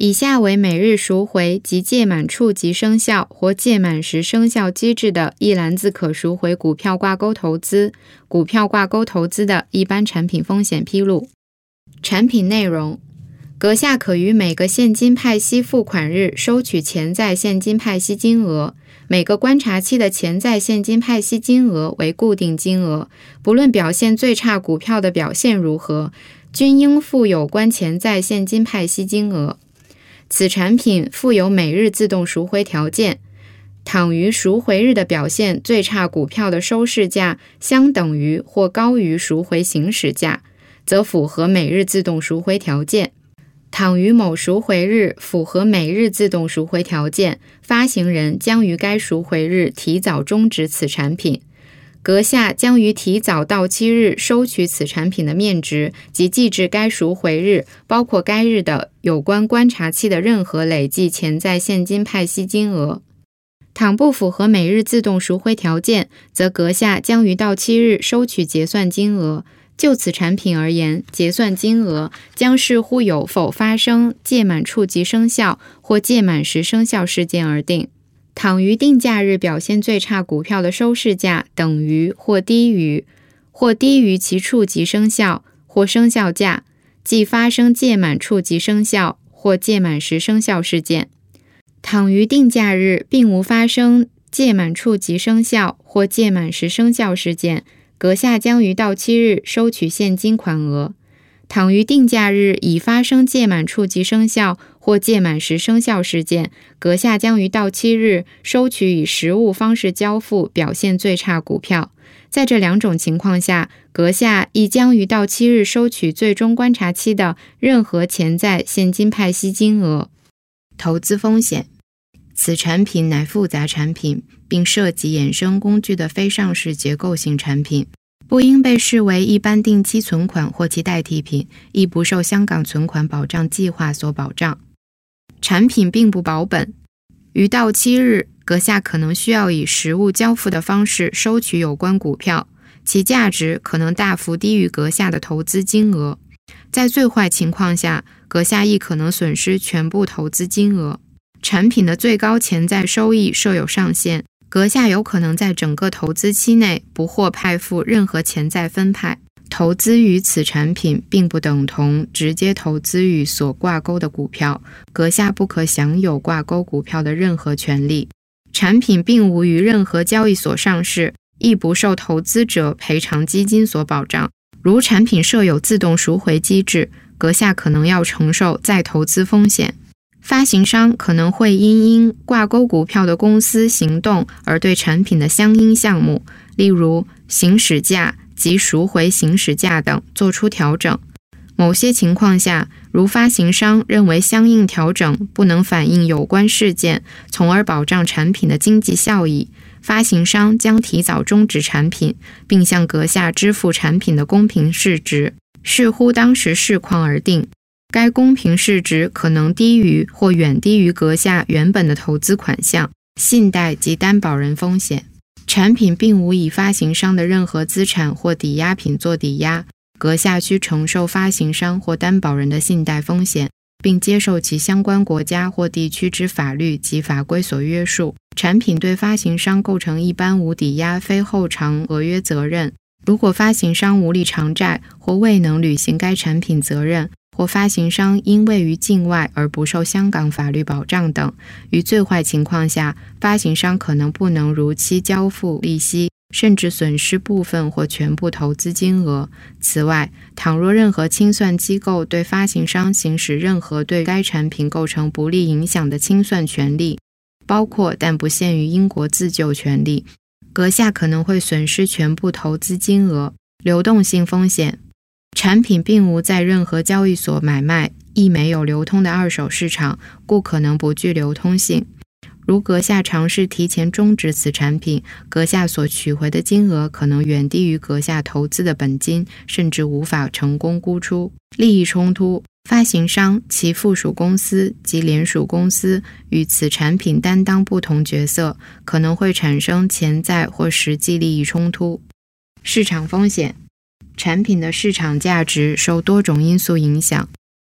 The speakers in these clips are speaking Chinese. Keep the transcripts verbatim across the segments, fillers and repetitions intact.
以下为每日赎回及届满处即生效或届满时生效机制的一篮子可赎回股票挂钩投资、股票挂钩投资的一般产品风险披露。产品内容：阁下可于每个现金派息付款日收取潜在现金派息金额，每个观察期的潜在现金派息金额为固定金额，不论表现最差股票的表现如何，均应付有关潜在现金派息金额。此产品附有每日自动赎回条件，倘于赎回日的表现最差股票的收市价相等于或高于赎回行使价，则符合每日自动赎回条件。倘于某赎回日符合每日自动赎回条件，发行人将于该赎回日提早终止此产品。阁下将于提早到期日收取此产品的面值及计至该赎回日，包括该日的有关观察期的任何累计潜在现金派息金额。倘不符合每日自动赎回条件，则阁下将于到期日收取结算金额。就此产品而言，结算金额将视乎有否发生届满处即生效或届满时生效事件而定。倘于定价日表现最差股票的收市价等于或低于或低于其处即生效或生效价，即发生届满处即生效或届满时生效事件。倘于定价日并无发生届满处即生效或届满时生效事件，阁下将于到期日收取现金款额。倘于定价日已发生届满处即生效或届满时生效事件，阁下将于到期日收取以实物方式交付表现最差股票。在这两种情况下，阁下亦将于到期日收取最终观察期的任何潜在现金派息金额。投资风险：此产品乃复杂产品，并涉及衍生工具的非上市结构性产品，不应被视为一般定期存款或其代替品，亦不受香港存款保障计划所保障。产品并不保本，于到期日，阁下可能需要以实物交付的方式收取有关股票，其价值可能大幅低于阁下的投资金额。在最坏情况下，阁下亦可能损失全部投资金额。产品的最高潜在收益设有上限，阁下有可能在整个投资期内不获派付任何潜在分派。投资于此产品并不等同直接投资于所挂钩的股票，阁下不可享有挂钩股票的任何权利。产品并无于任何交易所上市，亦不受投资者赔偿基金所保障。如产品设有自动赎回机制，阁下可能要承受再投资风险。发行商可能会因因挂钩股票的公司行动而对产品的相应项目，例如行使价及赎回行使价等做出调整。某些情况下，如发行商认为相应调整不能反映有关事件，从而保障产品的经济效益，发行商将提早终止产品，并向阁下支付产品的公平市值，视乎当时市况而定。该公平市值可能低于或远低于阁下原本的投资款项。信贷及担保人风险：产品并无以发行商的任何资产或抵押品做抵押，阁下需承受发行商或担保人的信贷风险，并接受其相关国家或地区之法律及法规所约束。产品对发行商构成一般无抵押非后偿合约责任。如果发行商无力偿债或未能履行该产品责任，或发行商因位于境外而不受香港法律保障等，于最坏情况下，发行商可能不能如期交付利息，甚至损失部分或全部投资金额。此外，倘若任何清算机构对发行商行使任何对该产品构成不利影响的清算权利，包括但不限于英国自救权利，阁下可能会损失全部投资金额。流动性风险：产品并无在任何交易所买卖，亦没有流通的二手市场，故可能不具流通性。如阁下尝试提前终止此产品，阁下所取回的金额可能远低于阁下投资的本金，甚至无法成功沽出。利益冲突：发行商、其附属公司及联属公司与此产品担当不同角色，可能会产生潜在或实际利益冲突。市场风险：产品的市场价值受多种因素影响，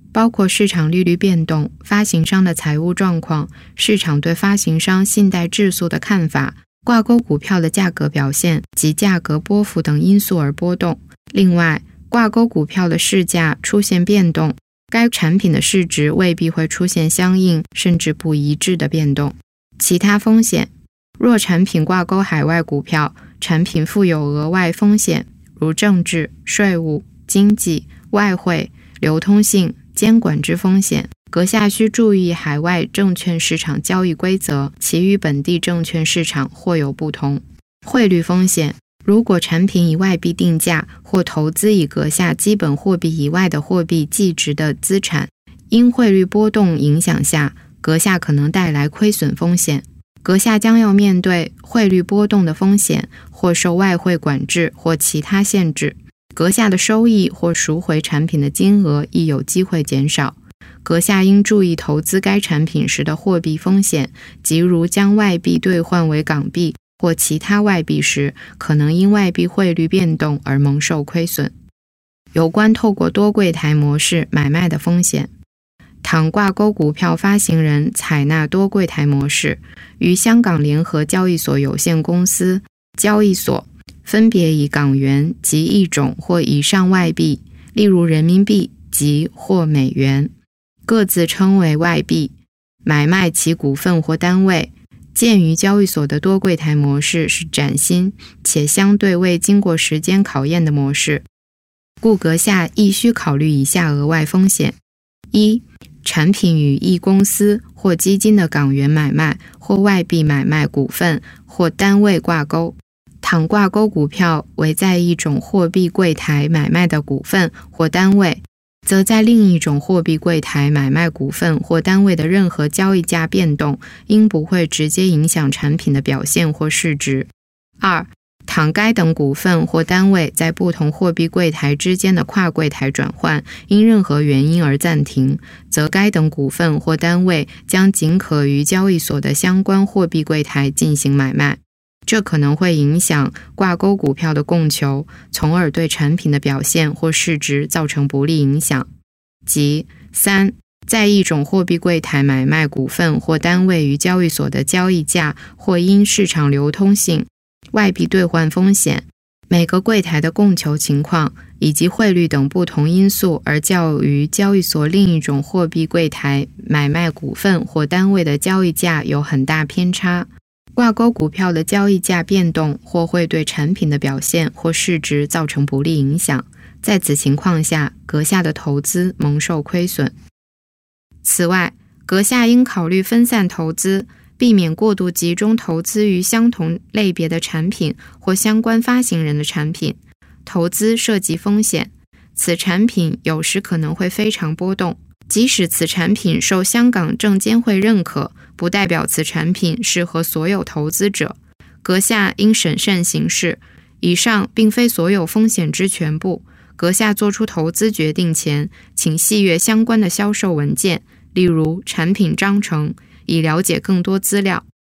包括市场利率变动、发行商的财务状况、市场对发行商信贷质素的看法、挂钩股票的价格表现及价格波幅等因素而波动。另外，挂钩股票的市价出现变动，该产品的市值未必会出现相应甚至不一致的变动。其他风险，若产品挂钩海外股票，产品附有额外风险，如政治、税务、经济、外汇、流通性、监管之风险，阁下需注意海外证券市场交易规则，其与本地证券市场或有不同。汇率风险，如果产品以外币定价或投资以阁下基本货币以外的货币计值的资产，因汇率波动影响下，阁下可能带来亏损风险。阁下将要面对汇率波动的风险，或受外汇管制或其他限制。阁下的收益或赎回产品的金额亦有机会减少。阁下应注意投资该产品时的货币风险，即如将外币兑换为港币或其他外币时，可能因外币汇率变动而蒙受亏损。有关透过多柜台模式买卖的风险，倘挂钩股票发行人采纳多柜台模式，与香港联合交易所有限公司交易所分别以港元及一种或以上外币，例如人民币及或美元，各自称为外币，买卖其股份或单位。鉴于交易所的多柜台模式是崭新且相对未经过时间考验的模式，故阁下亦需考虑以下额外风险：一、产品与一公司或基金的港元买卖或外币买卖股份或单位挂钩，倘挂钩股票为在一种货币柜台买卖的股份或单位，则在另一种货币柜台买卖股份或单位的任何交易价变动，应不会直接影响产品的表现或市值。二、倘该等股份或单位在不同货币柜台之间的跨柜台转换因任何原因而暂停，则该等股份或单位将仅可于交易所的相关货币柜台进行买卖。这可能会影响挂钩股票的供求，从而对产品的表现或市值造成不利影响。即三、在一种货币柜台买卖股份或单位于交易所的交易价或因市场流通性、外币兑换风险、每个柜台的供求情况以及汇率等不同因素而较于交易所另一种货币柜台买卖股份或单位的交易价有很大偏差。挂钩股票的交易价变动或会对产品的表现或市值造成不利影响，在此情况下，阁下的投资蒙受亏损。此外，阁下应考虑分散投资，避免过度集中投资于相同类别的产品或相关发行人的产品。投资涉及风险，此产品有时可能会非常波动，即使此产品受香港证监会认可，不代表此产品适合所有投资者。阁下应审慎行事。以上并非所有风险之全部。阁下做出投资决定前，请细阅相关的销售文件，例如产品章程，以了解更多资料。